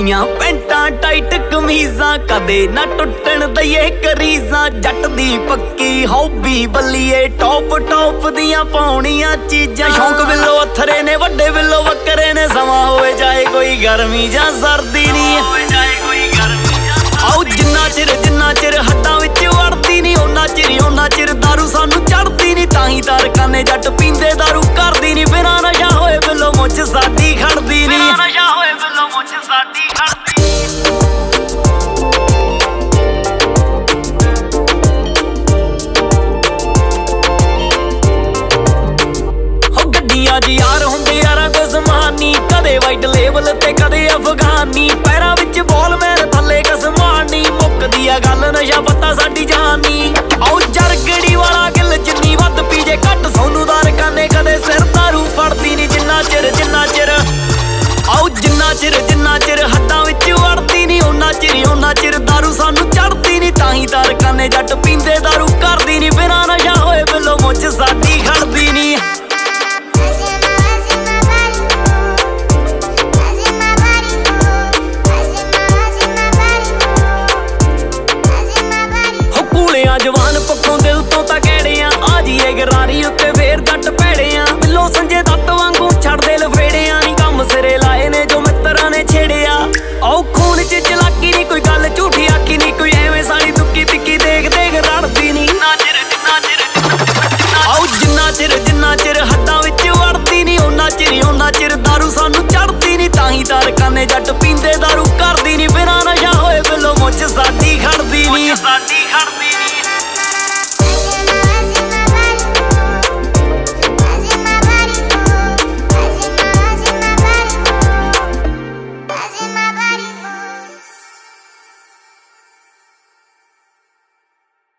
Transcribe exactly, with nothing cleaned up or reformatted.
ਪਾਈਆਂ ਪੈਂਟਾਂ ਟਾਈਟ ਕਮੀਜ਼ਾਂ ਕਦੇ ਨਾ ਟੁੱਟਣ ਦਈਏ ਕਰੀਜ਼ਾਂ ਜੱਟ ਦੀ ਪੱਕੀ ਹੌਬੀ ਬੱਲੀਏ ਟੌਪ ਟੌਪ ਦੀਆਂ ਪਾਉਣੀਆਂ ਚੀਜ਼ਾਂ ਸ਼ੌਂਕ ਬਿੱਲੋ ਅਥਰੇ ਨੇ ਵੱਡੇ ਬਿੱਲੋ ਬੱਕਰੇ ਨੇ ਸਮਾਂ ਹੋਵੇ ਜਾਏ ਕੋਈ ਗਰਮੀ ਜਾਂ ਸਰਦੀ ਨਹੀਂ ਆਓ ਜਿੰਨਾ ਚਿਰ ਜਿੰਨਾ ਚਿਰ ਹੱਡਾਂ ਵਿੱਚ ਵੜਦੀ ਨਹੀਂ ਉਹਨਾਂ ਚਿਰ ਉਹਨਾਂ ਚਿਰ ਦਾਰੂ ਸਾਨੂੰ ਚੜਦੀ ਨਹੀਂ ਤਾਂ ਹੀ ਤਾਰਕਾਨੇ ਜੱਟ ਪੀਂਦੇ ਦਾਰੂ ਕਰਦੀ ਨਹੀਂ ਬਿਨਾਂ ਨਸ਼ਾ ਹੋਏ ਬਿੱਲੋ ਮੁੱਛ ਸਾਡੀ ਖੜਦੀ ਨਹੀਂ ਬਿਨਾਂ ਨਸ਼ਾ ਹੋਏ ਬਿੱਲੋ ਮੁੱਛ ਸਾਡੀ ਖੜਦੀ ਹੋ ਗੱਡੀਆਂ 'ਚ ਯਾਰ ਹੁੰਦੇ ਯਾਰਾਂ ਕੋ ਜ਼ਮਾਨੀ ਕਦੇ ਵਾਈਟ ਲੇਬਲ ਤੇ ਕਦੇ ਅਫਗਾਨੀ ਪੈਰਾਂ ਵਿੱਚ ਬੋਲ ਮੇਰੇ ਥੱਲੇ ਕਸਮਾਨੀ ਮੁੱਕਦੀ ਆ ਗੱਲ ਨਸ਼ਾ ਪੱਤਾ ਸਾਡੀ ਜਾਨੀ ਆਓ ਜਰਗੜੀ ਵਾਲਾ ਗਿੱਲ ਜਿੰਨੀ ਵੱਧ ਪੀਜੇ ਘੱਟ ਸੋਨੂੰ ਦਾਰਕਾਨੇ ਕਦੇ ਸਿਰ ਦਾਰੂ ਫੜਦੀ ਨੀ ਜਿੰਨਾ ਚਿਰ ਜਿੰਨਾ ਚਿਰ ਆਓ ਜਿੰਨਾ ਚਿਰ ਜਿੰਨਾ ਚਿਰ ਹੱਡਾਂ ਵਿੱਚ ਵੜਦੀ ਨੀ ਉਹਨਾਂ ਚਿਰ ਉਹਨਾਂ ਚਿਰ ਦਾਰੂ ਸਾਨੂੰ ਚੜਦੀ ਨੀ ਤਾਂ ਹੀ ਦਾਰਕਾਨੇ ਜੱਟ ਪੀਂਦੇ ਦਾਰੂ ਕਰਦੀ ਨੀ ਬਿਨਾਂ ਨਸ਼ਾ ਹੋਏ ਬਿੱਲੋ ਮੁੱਛ ਸਾਡੀ ਖੜਦੀ ਨੀ ਜਵਾਨ ਪੱਖੋਂ ਦਿਲ ਤੋਂ ਤਾਂ ਕਹਿੜੇ ਆ ਆ ਜੀਏ ਗਰਾਰੀ ਉੱਤੇ ਫੇਰ ਜੱਟ ਭੈੜੇ ਆ ਬਿੱਲੋ ਸੰਜੇ ਦੱਤ